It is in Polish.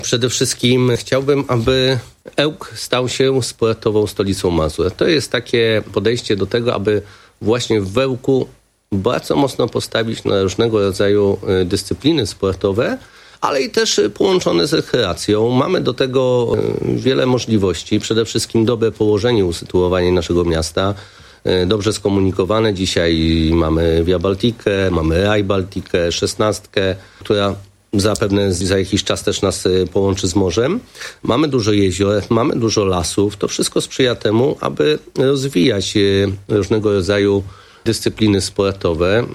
Przede wszystkim chciałbym, aby Ełk stał się sportową stolicą Mazur. To jest takie podejście do tego, aby właśnie w Ełku bardzo mocno postawić na różnego rodzaju dyscypliny sportowe, ale i też połączone z rekreacją. Mamy do tego wiele możliwości. Przede wszystkim dobre położenie, usytuowanie naszego miasta, dobrze skomunikowane. Dzisiaj mamy Via Baltikę, mamy Rail Baltikę, 16, która zapewne za jakiś czas też nas połączy z morzem. Mamy dużo jezior, mamy dużo lasów. To wszystko sprzyja temu, aby rozwijać różnego rodzaju dyscypliny sportowe.